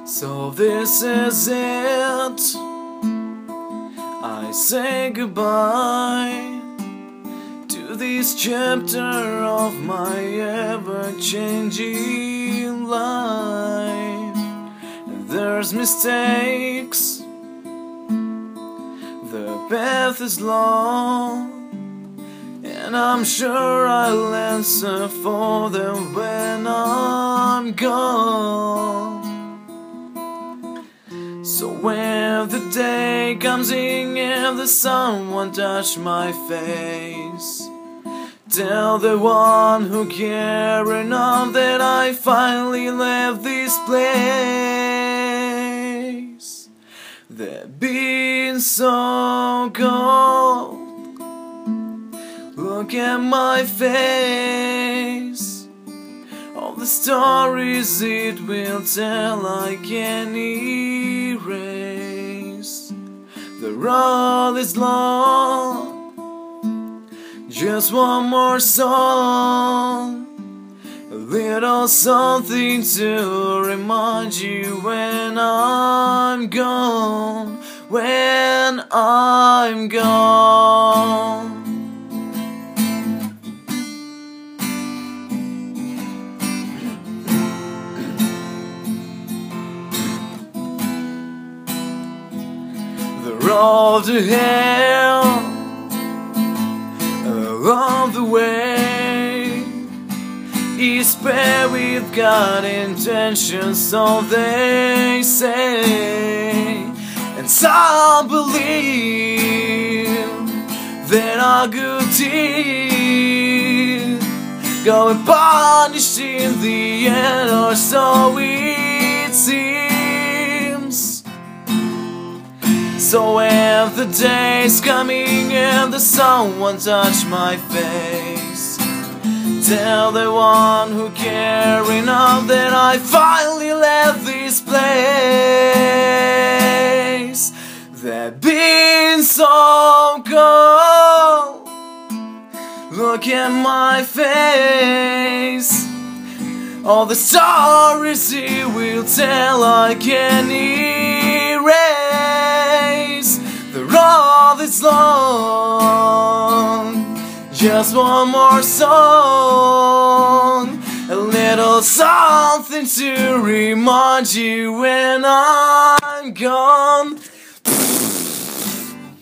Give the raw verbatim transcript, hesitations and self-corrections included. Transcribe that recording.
So this is it. I say goodbye to this chapter of my ever-changing life. There's mistakes, the path is long, and I'm sure I'll answer for them when I'm gone. So when the day comes in and the sun won't touch my face, tell the one who cares enough that I finally left this place. They've been so cold. Look at my face. All the stories it will tell I can't erase. The road is long, just one more song, a little something to remind you when I'm gone, when I'm gone. The road to hell along the way is paved with God intentions, so they say, and some believe that our good deeds go unpunished in the end, or so it seems. So when the day's coming and the sun won't touch my face, tell the one who cares enough that I finally left this place. They've been so cold. Look at my face. All the stories it will tell I can't erase. The road is long, just one more song, a little something to remind you when I'm gone,